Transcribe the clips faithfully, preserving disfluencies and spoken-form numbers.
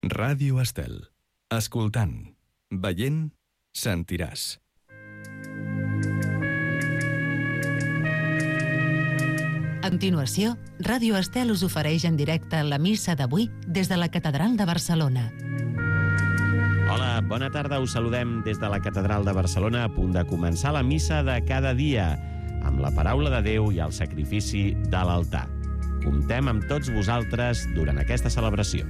Ràdio Estel. Escoltant, veient, sentiràs. A continuació, Ràdio Estel us ofereix en directe la missa d'avui des de la Catedral de Barcelona. Hola, bona tarda, us saludem des de la Catedral de Barcelona, a punt de començar la missa de cada dia, amb la paraula de Déu i el sacrifici de l'altar. Comptem amb tots vosaltres durant aquesta celebració.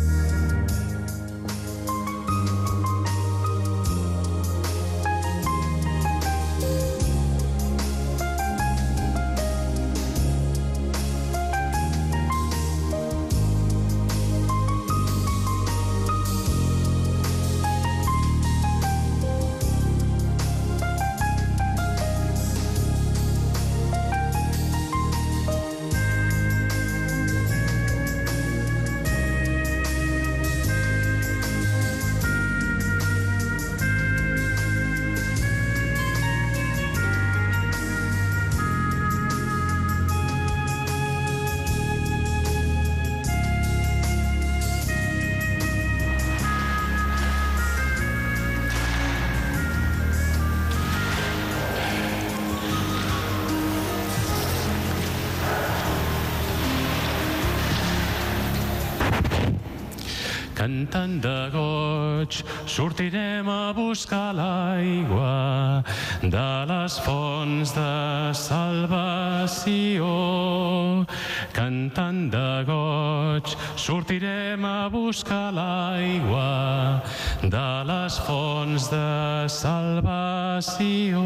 Cantant de goig, sortirem a buscar l'aigua de les fonts de salvació. Cantant de goig, sortirem a buscar l'aigua de les fonts de salvació.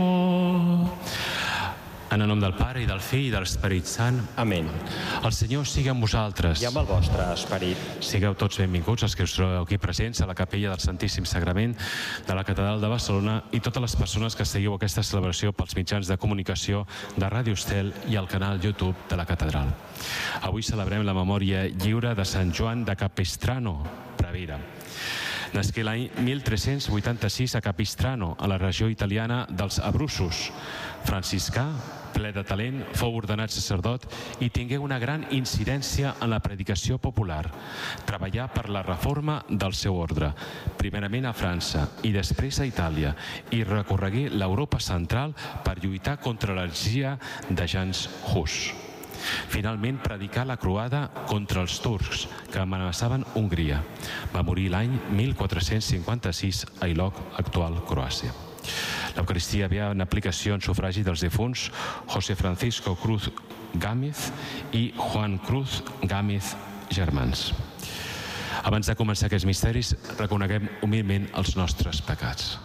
En el nom del Pare, i del Fill, i de l'Esperit Sant. Amén. El Senyor sigui amb vosaltres. I amb el vostre esperit. Sigueu tots benvinguts, els que us trobeu aquí presents a la capella del Santíssim Sagrament de la Catedral de Barcelona i totes les persones que seguiu aquesta celebració pels mitjans de comunicació de Ràdio Estel i el canal YouTube de la Catedral. Avui celebrem la memòria lliure de Sant Joan de Capistrano, Prevera. Nasqué l'any mil tres-cents vuitanta-sis a Capistrano, a la regió italiana dels Abruzos. Franciscà, ple de talent, fou ordenat sacerdot i tingué una gran incidència en la predicació popular. Treballà per la reforma del seu ordre, primerament a França i després a Itàlia, i recorregué l'Europa central per lluitar contra l'heretgia de Jans Hus. Finalment predicà la croada contra els turcs que amenaçaven Hongria. Va morir l'any mil quatre-cents cinquanta-sis a Ilok, actual Croàcia. L'Eucaristia havia en aplicació en sufragi dels difunts José Francisco Cruz Gámez i Juan Cruz Gámez germans. Abans de començar aquests misteris, reconeguem humilment els nostres pecats.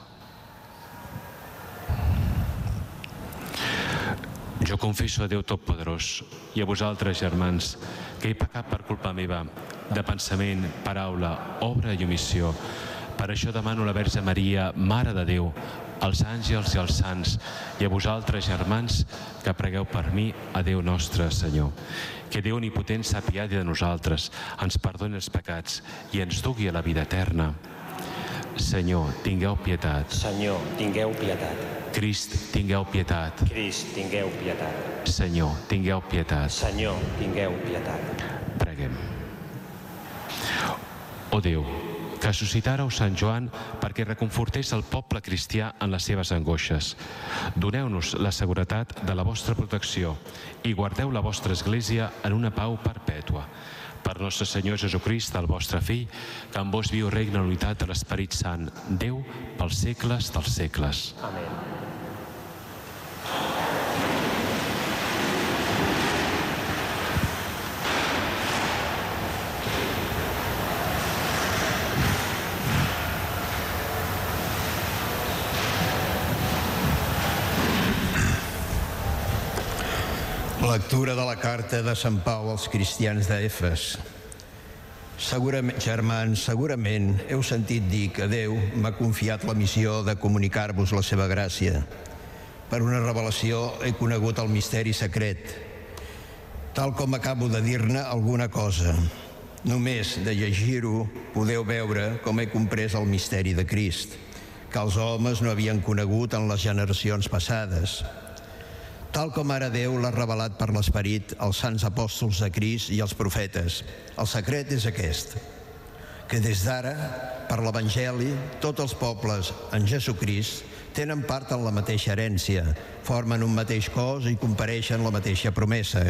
Jo confesso a Déu Totpoderós i a vosaltres, germans, que he pecat per culpa meva, de pensament, paraula, obra i omissió. Per això demano a la Verge Maria, Mare de Déu, als àngels i als sants, i a vosaltres, germans, que pregueu per mi a Déu nostre Senyor. Que Déu Omnipotent s'apiadi de nosaltres, ens perdoni els pecats i ens dugui a la vida eterna. Senyor, tingueu pietat. Senyor, tingueu pietat. Crist, tingueu pietat. Crist, tingueu pietat. Senyor, tingueu pietat. Senyor, tingueu pietat. Preguem. O Déu, que suscitàreu Sant Joan perquè reconfortés el poble cristià en les seves angoixes. Doneu-nos la seguretat de la vostra protecció i guardeu la vostra Església en una pau perpètua. Per nostre Senyor Jesucrist, el vostre Fill, que amb vos viu regna en unitat de l'Esperit Sant, Déu, pels segles dels segles. Amén. Lectura de la carta de Sant Pau als cristians d'Efes. Segurament, germans, segurament heu sentit dir que Déu m'ha confiat la missió de comunicar-vos la seva gràcia. Per una revelació he conegut el misteri secret. Tal com acabo de dir-ne alguna cosa. Només de llegir-ho podeu veure com he comprès el misteri de Crist, que els homes no havien conegut en les generacions passades. Tal com ara Déu l'ha revelat per l'Esperit als sants apòstols de Crist i als profetes. El secret és aquest, que des d'ara, per l'Evangeli, tots els pobles en Jesucrist tenen part en la mateixa herència, formen un mateix cos i compareixen la mateixa promesa.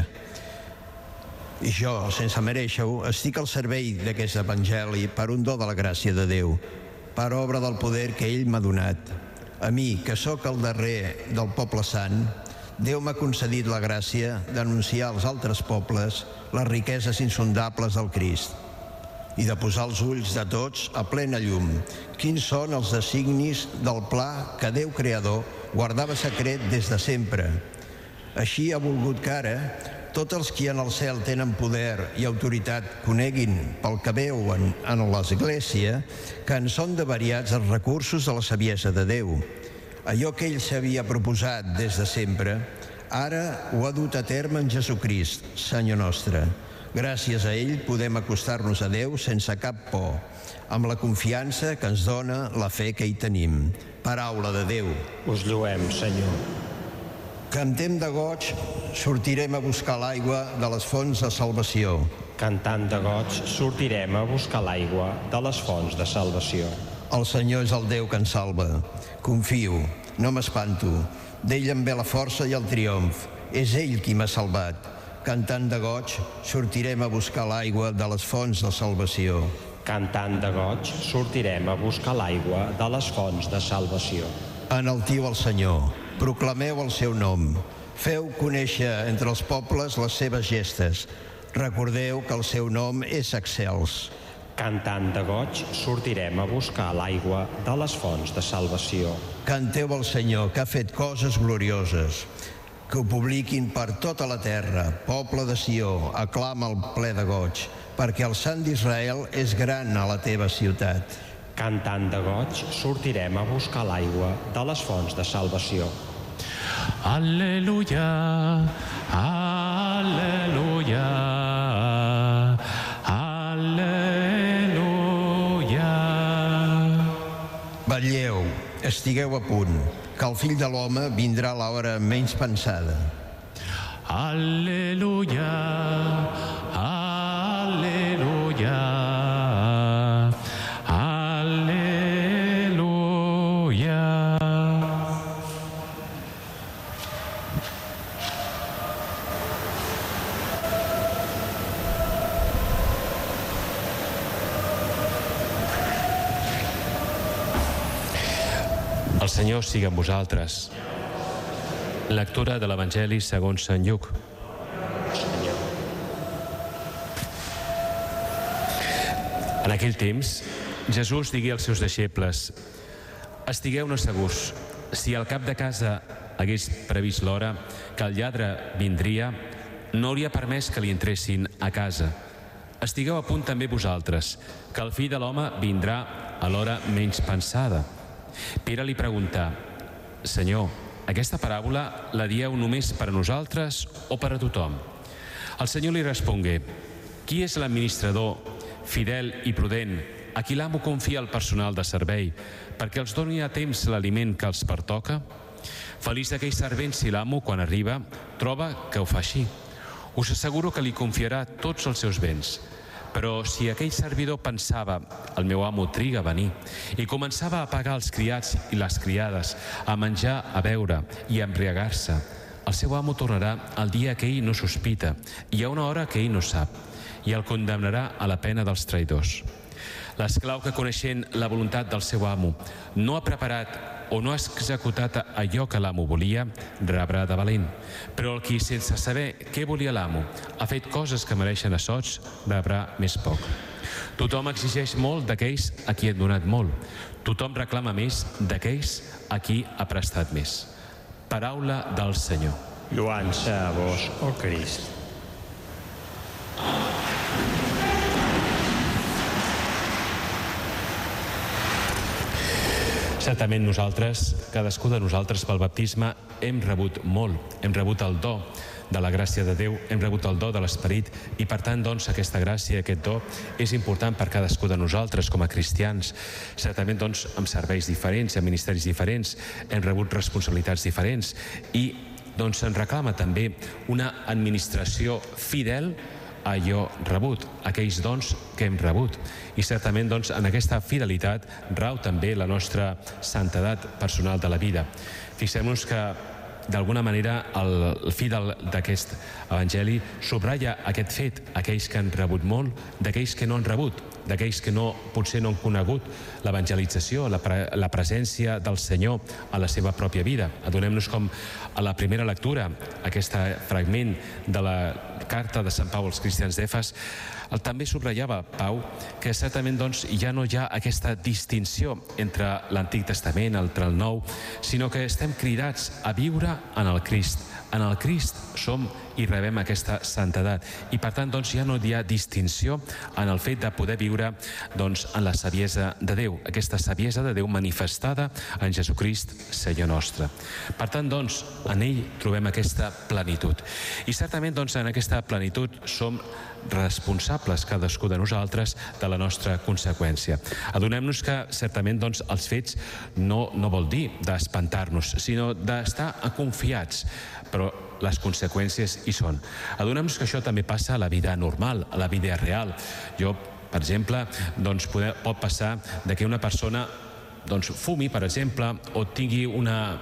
I jo, sense merèixer-ho, estic al servei d'aquest Evangeli per un do de la gràcia de Déu, per obra del poder que ell m'ha donat. A mi, que sóc el darrer del poble sant, Déu m'ha concedit la gràcia d'anunciar als altres pobles les riqueses insondables del Crist i de posar els ulls de tots a plena llum quins són els designis del pla que Déu Creador guardava secret des de sempre. Així ha volgut que ara tots els qui en el cel tenen poder i autoritat coneguin pel que veuen en l'Església que en són de variats els recursos de la saviesa de Déu. Allò que ell s'havia proposat des de sempre, ara ho ha dut a terme en Jesucrist, Senyor nostre. Gràcies a ell podem acostar-nos a Déu sense cap por, amb la confiança que ens dona la fe que hi tenim. Paraula de Déu. Us lloem, Senyor. Cantem de goig, sortirem a buscar l'aigua de les fonts de salvació. Cantant de goig, sortirem a buscar l'aigua de les fonts de salvació. El Senyor és el Déu que ens salva. Confio, no m'espanto. D'ell em ve la força i el triomf. És ell qui m'ha salvat. Cantant de goig, sortirem a buscar l'aigua de les fonts de salvació. Cantant de goig, sortirem a buscar l'aigua de les fonts de salvació. Enaltiu el Senyor, proclameu el seu nom. Feu conèixer entre els pobles les seves gestes. Recordeu que el seu nom és excels. Cantant de goig, sortirem a buscar l'aigua de les fonts de salvació. Canteu al Senyor, que ha fet coses glorioses. Que ho publiquin per tota la terra. Poble de Sió, aclama el ple de goig, perquè el Sant d'Israel és gran a la teva ciutat. Cantant de goig, sortirem a buscar l'aigua de les fonts de salvació. Al·leluia, al·leluia, al·leluia. Vetlleu, estigueu a punt, que el fill de l'home vindrà a l'hora menys pensada. Al·leluia, al·leluia, al·leluia. El Senyor sigui amb vosaltres. Lectura de l'Evangeli segons Sant Lluc. En aquell temps, Jesús digué als seus deixebles: estigueu-ne segurs, si al cap de casa hagués previst l'hora que el lladre vindria, no hauria permès que li entressin a casa. Estigueu a punt també vosaltres, que el fill de l'home vindrà a l'hora menys pensada. Pere li preguntà: Senyor, aquesta paràbola la dieu només per a nosaltres o per a tothom? El Senyor li respongué: qui és l'administrador fidel i prudent a qui l'amo confia el personal de servei perquè els doni a temps l'aliment que els pertoca? Feliç d'aquell servent si l'amo, quan arriba, troba que ho fa així. Us asseguro que li confiarà tots els seus béns. Però si aquell servidor pensava: el meu amo triga a venir, i començava a pagar els criats i les criades, a menjar, a beure i a embriagar-se, el seu amo tornarà el dia que ell no sospita i a una hora que ell no sap, i el condemnarà a la pena dels traïdors. L'esclau que, coneixent la voluntat del seu amo, no ha preparat o no ha executat allò que l'amo volia, rebrà de valent. Però el qui, sense saber què volia l'amo, ha fet coses que mereixen assots, rebrà més poc. Tothom exigeix molt d'aquells a qui ha donat molt. Tothom reclama més d'aquells a qui ha prestat més. Paraula del Senyor. Lloança a vos, oh Crist. Certament nosaltres, cadascú de nosaltres pel baptisme, hem rebut molt, hem rebut el do de la gràcia de Déu, hem rebut el do de l'Esperit i per tant doncs aquesta gràcia, aquest do és important per cadascú de nosaltres com a cristians. Certament doncs amb serveis diferents, amb ministeris diferents, hem rebut responsabilitats diferents i doncs ens reclama també una administració fidel allò rebut, aquells dons que hem rebut. I certament doncs, en aquesta fidelitat rau també la nostra santedat personal de la vida. Fixem-nos que d'alguna manera el fi d'aquest evangeli subratlla aquest fet, aquells que han rebut molt, d'aquells que no han rebut, d'aquells que no, potser no han conegut l'evangelització, la, pre la presència del Senyor a la seva pròpia vida. Adonem-nos com a la primera lectura, aquest fragment de la carta de Sant Pau als cristians d'Efes, el també subratllava Pau que certament doncs, ja no hi ha aquesta distinció entre l'Antic Testament, entre el Nou, sinó que estem cridats a viure en el Crist. En el Crist som i rebem aquesta santedat. I per tant doncs, ja no hi ha distinció en el fet de poder viure doncs, en la saviesa de Déu, aquesta saviesa de Déu manifestada en Jesucrist, Senyor nostre. Per tant, doncs, en ell trobem aquesta plenitud. I certament doncs, en aquesta plenitud som responsables cadascú de nosaltres de la nostra conseqüència. Adonem-nos que certament doncs, els fets no, no vol dir d'espantar-nos, sinó d'estar confiats, però les conseqüències hi són. Adonem-nos que això també passa a la vida normal, a la vida real. Jo, per exemple, doncs, poder, pot passar de que una persona doncs, fumi, per exemple, o tingui una,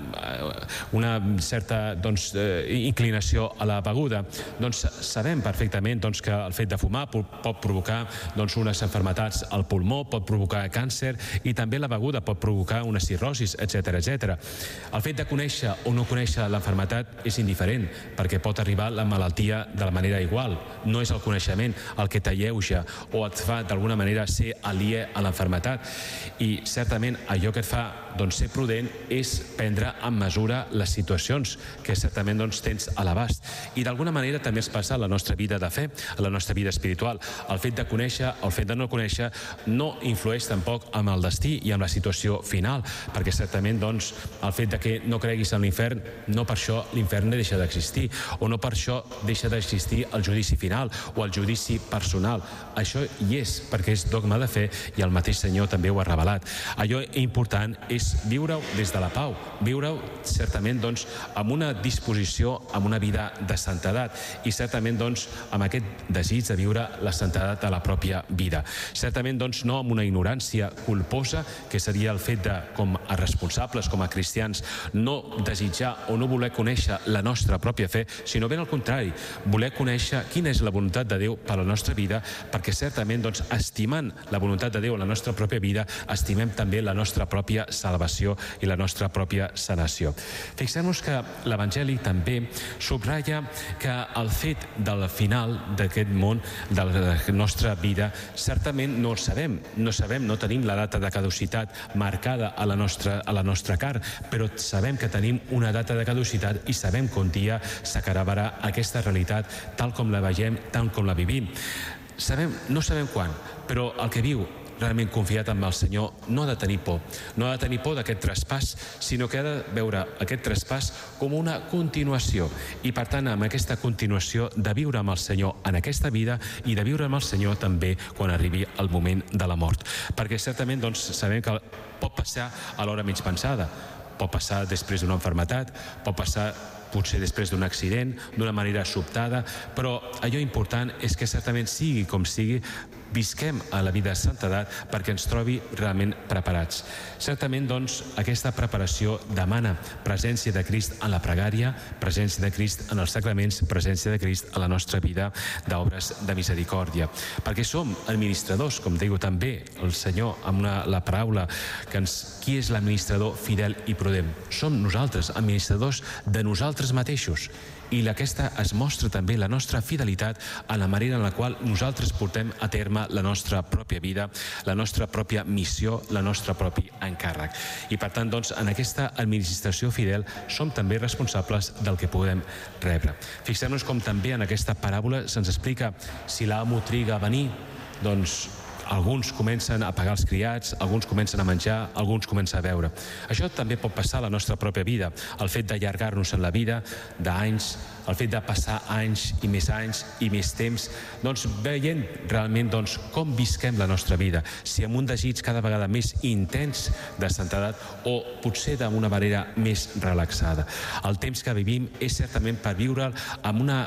una certa doncs, inclinació a la beguda. Doncs sabem perfectament doncs, que el fet de fumar pot provocar doncs, unes malalties al pulmó, pot provocar càncer, i també la beguda pot provocar una cirrosis, etcètera, etcètera. El fet de conèixer o no conèixer la malaltia és indiferent, perquè pot arribar la malaltia de la manera igual. No és el coneixement el que t'alleuja o et fa d'alguna manera ser aliè a la malaltia. I certament allò que et fa doncs, ser prudent és prendre en mesura les situacions que certament doncs, tens a l'abast. I d'alguna manera també es passa a la nostra vida de fe, a la nostra vida espiritual. El fet de conèixer, el fet de no conèixer, no influeix tampoc amb el destí i amb la situació final, perquè certament doncs, el fet de que no creguis en l'infern, no per això l'infern deixa d'existir, o no per això deixa d'existir el judici final o el judici personal. Això hi és, perquè és dogma de fe i el mateix Senyor també ho ha revelat. Allò important és viure-ho des de la pau, viure-ho certament doncs, amb una disposició, amb una vida de santedat i certament doncs, amb aquest desig de viure la santedat de la pròpia vida. Certament doncs, no amb una ignorància culposa, que seria el fet de, com a responsables, com a cristians, no desitjar o no voler conèixer la nostra pròpia fe, sinó ben al contrari, voler conèixer quina és la voluntat de Déu per a la nostra vida, perquè certament doncs, estimant la voluntat de Déu en la nostra pròpia vida, estimem també la nostra pròpia salvació i la nostra pròpia sanació. Fixem-nos que l'Evangeli també subratlla que el fet del final d'aquest món, de la nostra vida, certament no el sabem. No sabem, no tenim la data de caducitat marcada a la nostra, a la nostra carn, però sabem que tenim una data de caducitat i sabem que un dia s'acabarà aquesta realitat tal com la veiem, tal com la vivim. Sabem, no sabem quan, però el que viu realment confiat en el Senyor no ha de tenir por. No ha de tenir por d'aquest traspàs, sinó que ha de veure aquest traspàs com una continuació. I per tant, amb aquesta continuació de viure amb el Senyor en aquesta vida i de viure amb el Senyor també quan arribi el moment de la mort. Perquè certament doncs, sabem que pot passar a l'hora mig pensada, pot passar després d'una malaltia, pot passar potser després d'un accident, d'una manera sobtada, però allò important és que certament sigui com sigui, visquem a la vida de santedat perquè ens trobi realment preparats. Certament, doncs, aquesta preparació demana presència de Crist en la pregària, presència de Crist en els sacraments, presència de Crist a la nostra vida d'obres de misericòrdia. Perquè som administradors, com diu també el Senyor amb una, la paraula, que ens, qui és l'administrador fidel i prudent? Som nosaltres, administradors de nosaltres mateixos. I aquesta es mostra també la nostra fidelitat en la manera en la qual nosaltres portem a terme la nostra pròpia vida, la nostra pròpia missió, la nostra propi encàrrec. I per tant, doncs, en aquesta administració fidel som també responsables del que podem rebre. Fixem-nos com també en aquesta paràbola se'ns explica si l'amo triga a venir, doncs alguns comencen a pagar els criats, alguns comencen a menjar, alguns comencen a beure. Això també pot passar a la nostra pròpia vida, el fet d'allargar-nos en la vida d'anys, el fet de passar anys i més anys i més temps, doncs veient realment doncs, com visquem la nostra vida, si amb un desig cada vegada més intens de santedat o potser d'una manera més relaxada. El temps que vivim és certament per viure'l amb una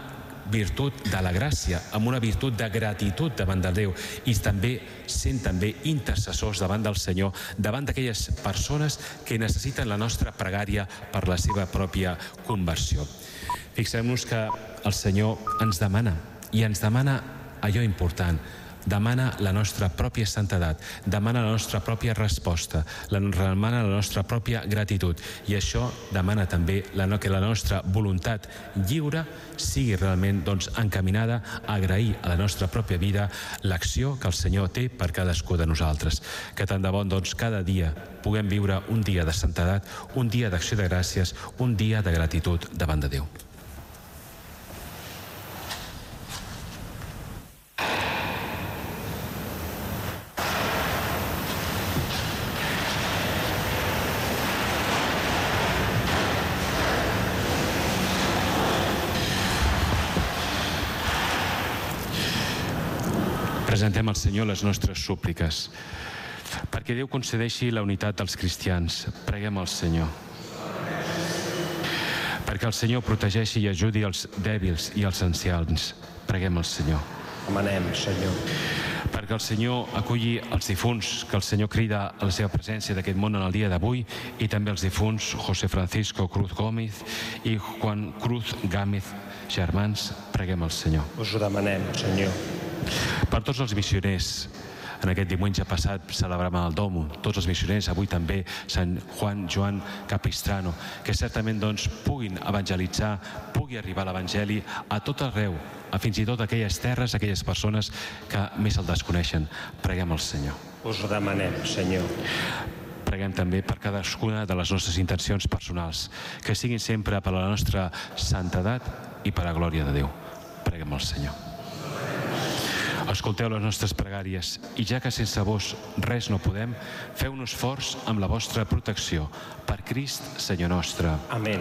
virtut de la gràcia, amb una virtut de gratitud davant de Déu i també sent també intercessors davant del Senyor, davant d'aquelles persones que necessiten la nostra pregària per la seva pròpia conversió. Fixem-nos que el Senyor ens demana, i ens demana allò important, demana la nostra pròpia santedat, demana la nostra pròpia resposta, demana la nostra pròpia gratitud, i això demana també que la nostra voluntat lliure sigui realment doncs, encaminada a agrair a la nostra pròpia vida l'acció que el Senyor té per cadascú de nosaltres. Que tant de bon doncs, cada dia puguem viure un dia de santedat, un dia d'acció de gràcies, un dia de gratitud davant de Déu. Presentem al Senyor les nostres súpliques. Perquè Déu concedeixi la unitat dels cristians, preguem al Senyor. Perquè el Senyor protegeixi i ajudi els dèbils i els ancians, preguem al Senyor. Demanem, Senyor. Perquè el Senyor aculli els difunts, que el Senyor crida a la seva presència d'aquest món en el dia d'avui, i també els difunts José Francisco Cruz Gómez i Juan Cruz Gámez, germans, preguem al Senyor. Us ho demanem, Senyor. Per tots els missioners, en aquest diumenge passat celebràvem el Domo, tots els missioners, avui també Sant Juan Joan Capistrano, que certament doncs, puguin evangelitzar, pugui arribar l'Evangeli a tot arreu, a fins i tot aquelles terres, aquelles persones que més el desconeixen. Preguem al Senyor. Us ho demanem, Senyor. Preguem també per cadascuna de les nostres intencions personals, que siguin sempre per a la nostra santedat i per a la glòria de Déu. Preguem al Senyor. Escolteu les nostres pregàries i ja que sense vos res no podem, feu un esforç amb la vostra protecció. Per Crist, Senyor nostre. Amén.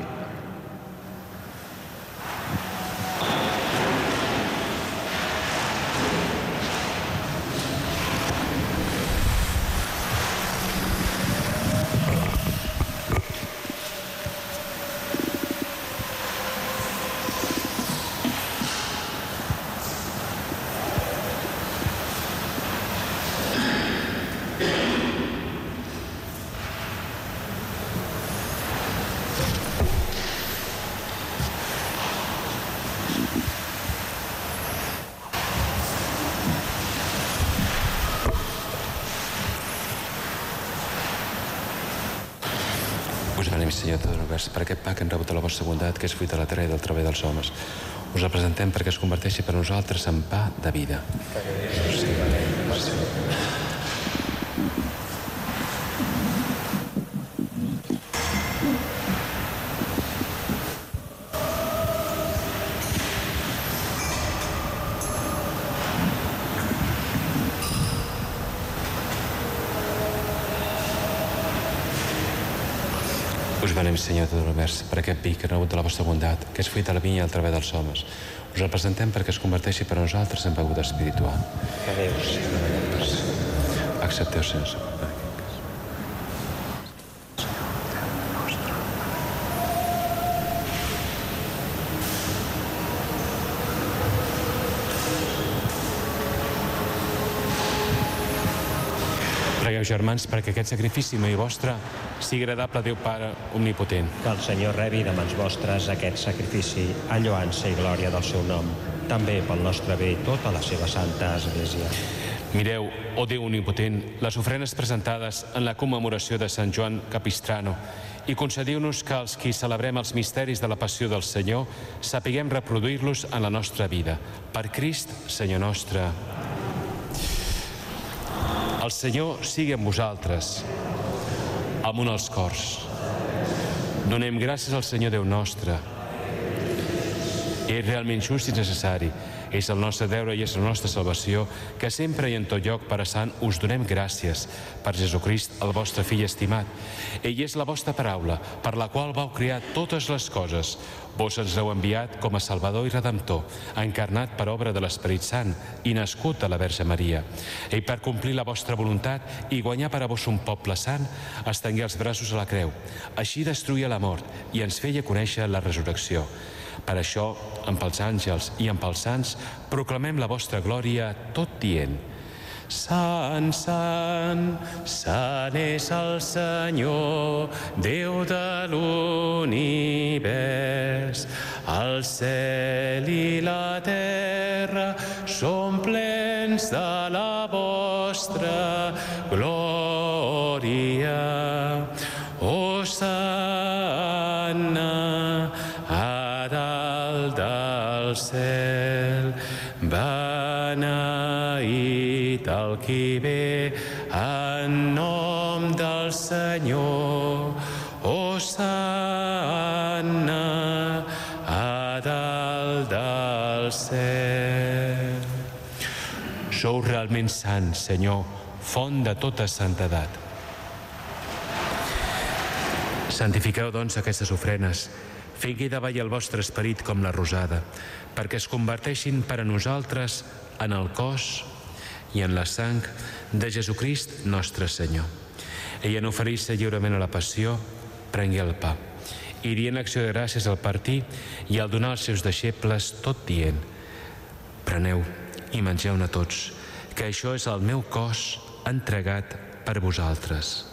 Us demanem, Senyor, tot l'univers, per aquest pa que hem rebut de la vostra bondat, que és fruit de la terra i del treball dels homes. Us el presentem perquè es converteixi per a nosaltres en pa de vida. Us demanem, Senyor, tot l'univers, per aquest vi que hem rebut de la vostra bondat, que és fruit de la vinya i el treball dels homes. Us el presentem perquè es converteixi per a nosaltres en beguda espiritual. Adéu, Senyor. Accepteu, Senyor. Pregueu, germans, perquè aquest sacrifici meu i vostre sigui agradable a Déu Pare Omnipotent. Que el Senyor rebi de mans vostres aquest sacrifici a lloança i glòria del seu nom, també pel nostre bé tota la seva santa Església. Mireu, ó Déu Omnipotent, les ofrenes presentades en la commemoració de Sant Joan Capistrano i concediu-nos que els qui celebrem els misteris de la passió del Senyor sapiguem reproduir-los en la nostra vida. Per Crist, Senyor nostre. El Senyor sigui amb vosaltres, amunt els cors. Donem gràcies al Senyor Déu nostre. És realment just i necessari. És el nostre deure i és la nostra salvació que sempre i en tot lloc, Pare Sant, us donem gràcies per Jesucrist, el vostre fill estimat. Ell és la vostra paraula, per la qual vau crear totes les coses. Vos ens l'heu enviat com a Salvador i Redemptor, encarnat per obra de l'Esperit Sant i nascut de la Verge Maria. Ell, per complir la vostra voluntat i guanyar per a vos un poble sant, estengué els braços a la creu. Així destruïa la mort i ens feia conèixer la resurrecció. Per això, amb els àngels i amb els sants, proclamem la vostra glòria tot dient: Sant, sant, sant és el Senyor, Déu de l'univers. El cel i la terra són plens de la vostra glòria. Hosanna a dalt del cel, beneït el qui ve en nom del Senyor. Hosanna a dalt del cel. Sou realment sant, Senyor, font de tota santedat. Santifiqueu, doncs, aquestes ofrenes, fent que hi davalli el vostre esperit com la rosada, perquè es converteixin per a nosaltres en el cos i en la sang de Jesucrist nostre Senyor. Ell en oferir-se lliurement a la passió, prengué el pa, i dient acció de gràcies al partir i al donar als seus deixebles, tot dient: preneu i mengeu-ne tots, que això és el meu cos entregat per vosaltres.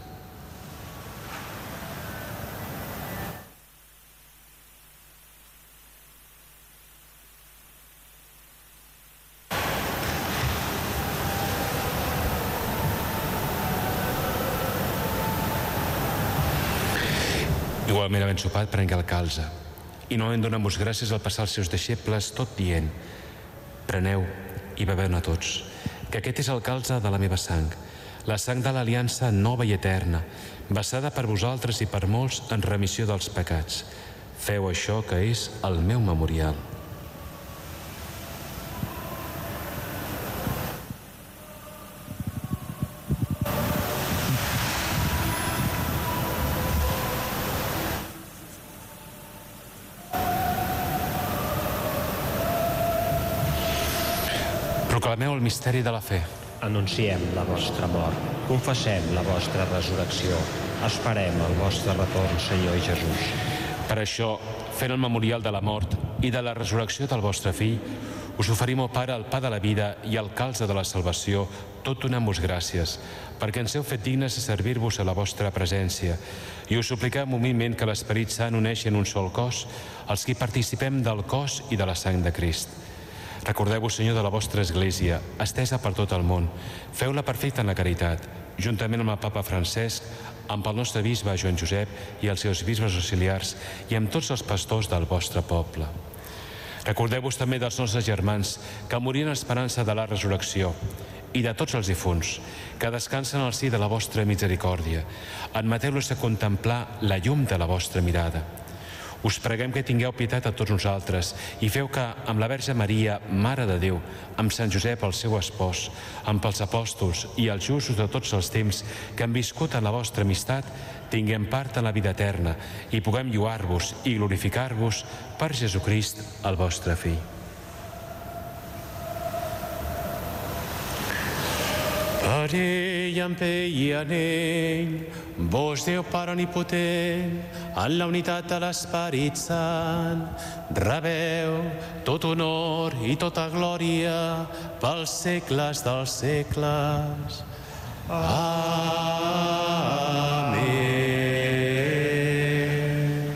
Igualment, havent sopat, prengué el calze, i novament donant-vos gràcies al passar als seus deixebles, tot dient: preneu i beveu-ne tots, que aquest és el calze de la meva sang, la sang de l'aliança nova i eterna, vessada per vosaltres i per molts en remissió dels pecats. Feu això, que és el meu memorial. Proclameu el misteri de la fe. Anunciem la vostra mort, confessem la vostra resurrecció, esperem el vostre retorn, Senyor Jesús. Per això, fent el memorial de la mort i de la resurrecció del vostre fill, us oferim, oh Pare, el pa de la vida i el calze de la salvació, tot donant-vos gràcies, perquè ens heu fet dignes de servir-vos a la vostra presència, i us supliquem humilment que l'Esperit Sant uneixi en un sol cos els qui participem del cos i de la sang de Crist. Recordeu-vos, Senyor, de la vostra Església, estesa per tot el món. Feu-la perfecta en la caritat, juntament amb el Papa Francesc, amb el nostre bisbe Joan Josep i els seus bisbes auxiliars i amb tots els pastors del vostre poble. Recordeu-vos també dels nostres germans que morien en esperança de la resurrecció i de tots els difunts que descansen al si de la vostra misericòrdia. Admeteu-los a contemplar la llum de la vostra mirada. Us preguem que tingueu pietat a tots nosaltres i feu que, amb la Verge Maria, Mare de Déu, amb Sant Josep, el seu espòs, amb els apòstols i els justos de tots els temps que han viscut en la vostra amistat, tinguem part en la vida eterna i puguem lloar-vos i glorificar-vos per Jesucrist, el vostre Fill. Per ell, amb ell i en ell, vos, Déu Pare Omnipotent, en la unitat de l'Esperit Sant, rebeu tot honor i tota glòria pels segles dels segles. Amén.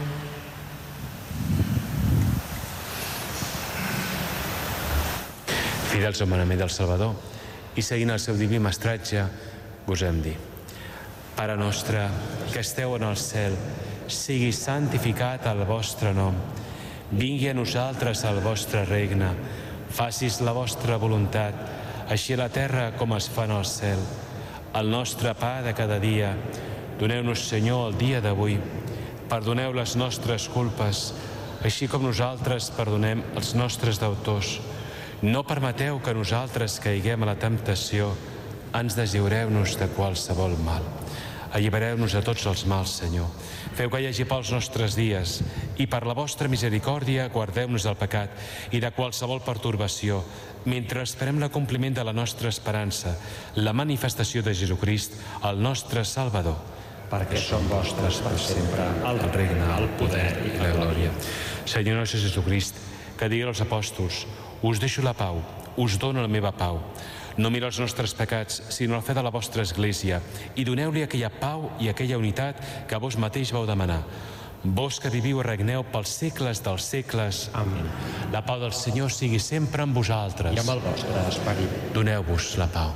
Fidels al manament del Salvador, i seguint el seu diví mestratge, gosem dir: Pare nostre, que esteu en el cel, sigui santificat el vostre nom. Vingui a nosaltres el vostre regne. Facis la vostra voluntat, així a la terra com es fa en el cel. El nostre pa de cada dia, doneu-nos, Senyor, el dia d'avui. Perdoneu les nostres culpes, així com nosaltres perdonem els nostres deutors. No permeteu que nosaltres caiguem a la temptació, ens deslliureu-nos de qualsevol mal. Allibereu-nos de tots els mals, Senyor. Feu que hi hagi pels nostres dies i per la vostra misericòrdia guardeu-nos del pecat i de qualsevol pertorbació, mentre esperem l'acompliment de la nostra esperança, la manifestació de Jesucrist, el nostre Salvador. perquè són vostres per sempre el regne, el poder i la glòria. Senyor nostre Jesucrist, que digui als apòstols: us deixo la pau, us dono la meva pau. No mireu els nostres pecats, sinó la fe de la vostra Església, i doneu-li aquella pau i aquella unitat que vos mateix vau demanar. Vos que viviu i regneu pels segles dels segles. Amén. La pau del Senyor sigui sempre amb vosaltres. I amb el vostre esperit. Doneu-vos la pau.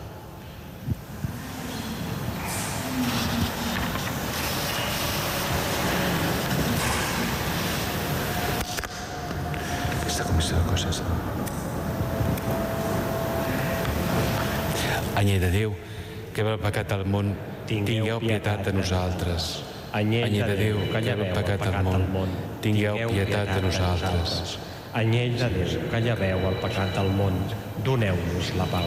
Aquesta comissió de coses. Anyell de Déu, que heu pecat al món, tingueu pietat de nosaltres. Anyell de Déu, que lleveu el pecat al món, tingueu pietat de nosaltres. Anyell de Déu, que lleveu el pecat del món, doneu-nos la pau.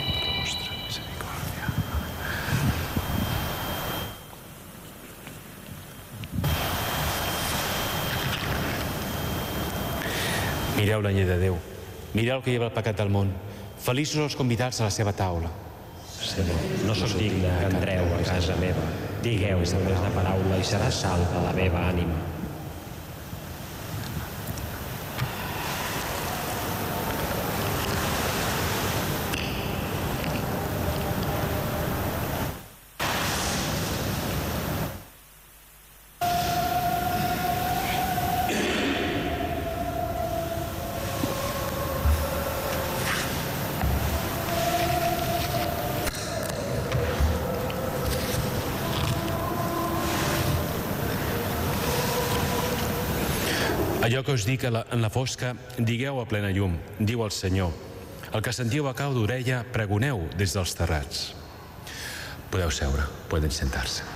Mireu l'anyell de Déu, mireu que lleva el pecat del món. Feliços els convidats a la seva taula. Senyor, no sóc digne que entreu a casa meva. Digueu només la paraula i serà salva la meva ànima. Allò que us dic en la fosca, digueu a plena llum, diu el Senyor. El que sentiu a cau d'orella, pregoneu des dels terrats. Podeu seure, poden sentar-se.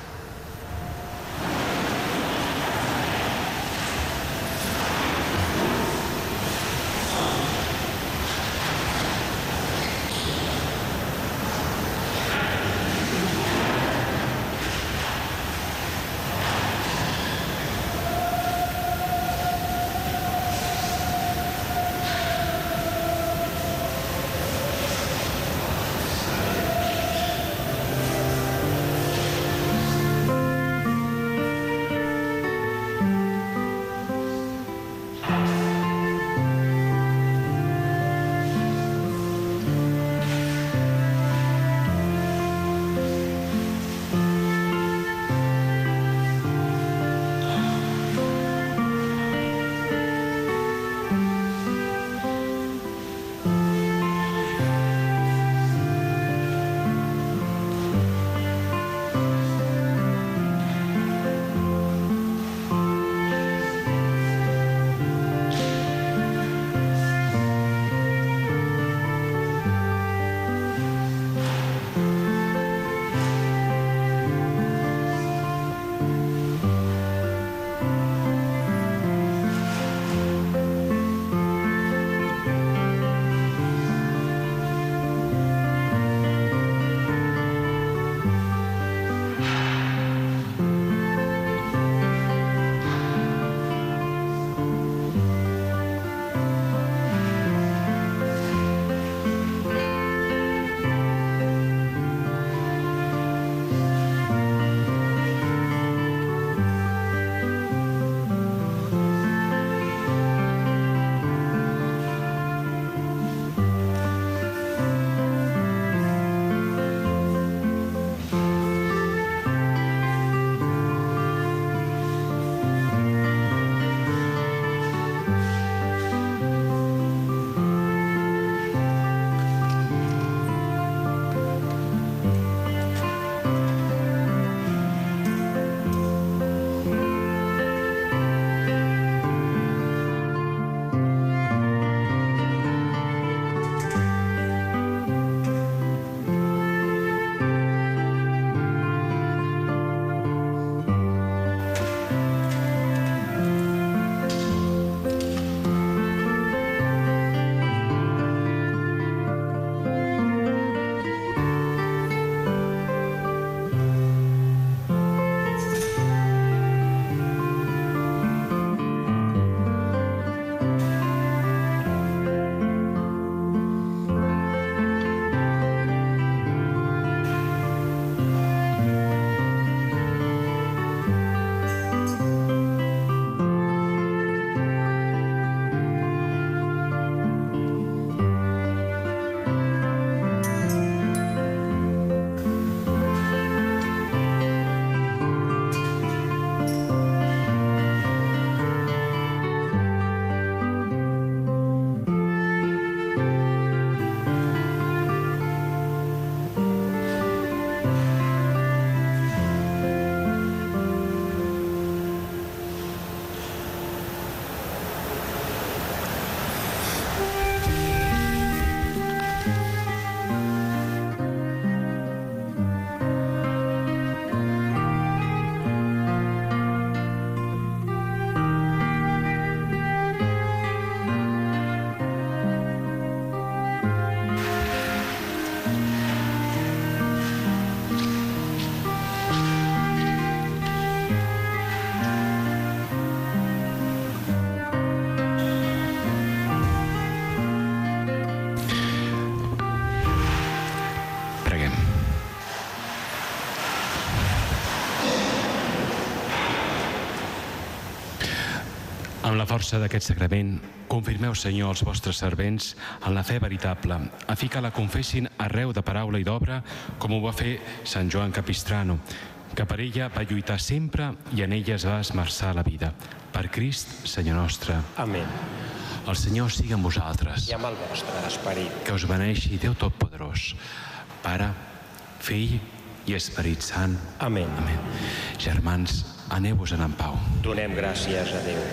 Amb la força d'aquest sagrament, confirmeu, Senyor, els vostres servents en la fe veritable, a fi que la confessin arreu de paraula i d'obra, com ho va fer Sant Joan Capistrano, que per ella va lluitar sempre i en ella es va esmerçar la vida. Per Crist, Senyor nostre. Amén. El Senyor sigui amb vosaltres. I amb el vostre esperit. Que us beneixi Déu Totpoderós, Pare, Fill i Esperit Sant. Amén. Amén. Germans, aneu-vos-en en pau. Donem gràcies a Déu.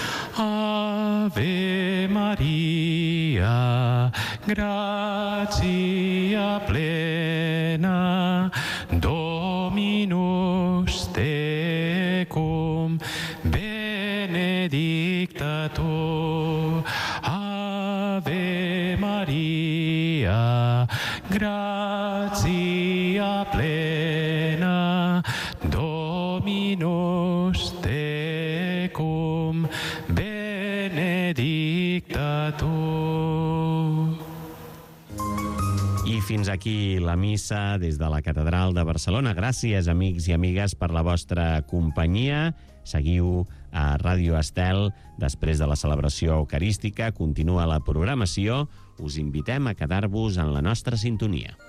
Ave Maria, gratia plena, Dominus tecum, benedicta tu. Ave Maria, gratia plena, Dominus tecum, benedicta tu. I fins aquí la missa des de la Catedral de Barcelona. Gràcies, amics i amigues, per la vostra companyia. Seguiu a Ràdio Estel. Després de la celebració eucarística continua la programació. Us invitem a quedar-vos en la nostra sintonia.